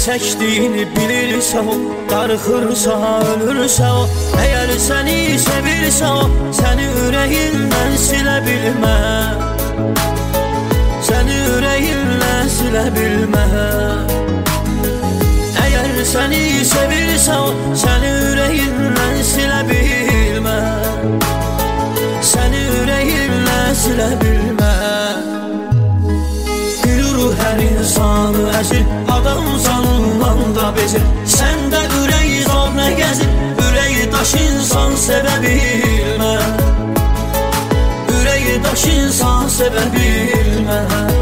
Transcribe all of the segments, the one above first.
çəkdiyini bilirsə o, darıxırsa, ölürsə o. Əgər səni sevirsə o, səni ürəyindən silə bilməz. Səni ürəyindən silə bilməz. Əgər səni sevirsə o, səni ürəyindən silə bilməz. Səni ürəyindən silə bilməz. Gülür hər insanı əzir, adam canından da bezir. Səndə ürək zorla gəzir, ürəyi daş insan sevə bilməz. Ürəyi daş insan sevə bilməz.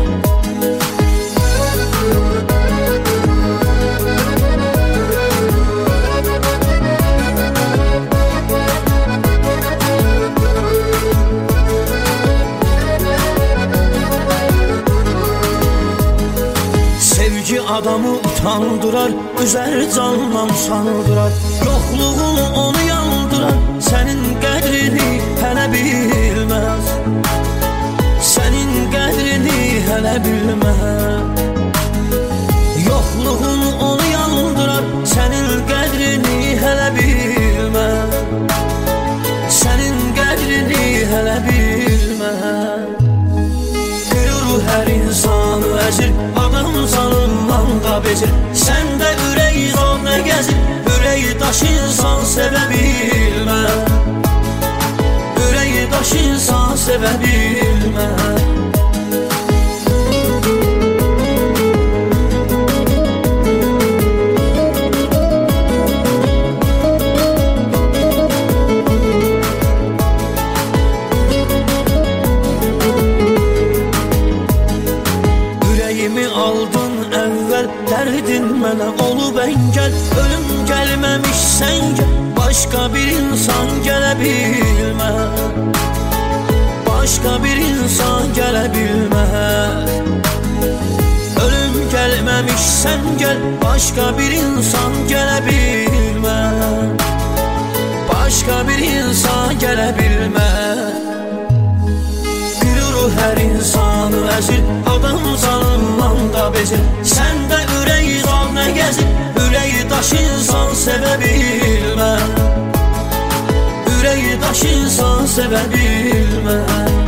Sevgi adamı utandırar, üzər candan sandırar. Yoxluğun onu yandırar, sənin qədrini hələ bilməz. Sənin qədrini hələ bilməz. Yoxluğun onu yandırar, sənin qədrini hələ bilməz. Sənin qədrini hələ bilməz. Gülür hər insanı əzir, adam canından da bezir. Səndə ürək zorla gəzir, ürəyi daş insan sevə bilməz. Ürəyi daş insan sevə bilməz. Ürəyimi aldın əvvəl, dərdin mənə olub əngəl. Ölüm gəlməmiş sən gəl, başqa bir insan gələ bilməz. Başqa bir insan gələ bilməz. Ölüm gəlməmiş sən gəl, başqa bir insan gələ bilməz. Başqa bir insan gələ bilməz. Gülür hər insanı əzir, adam canından da bezir. Səndə ürək zorla gəzir, ürəyi daş insan sevə bilməz. Ürəyi daş insan sevə bilməz.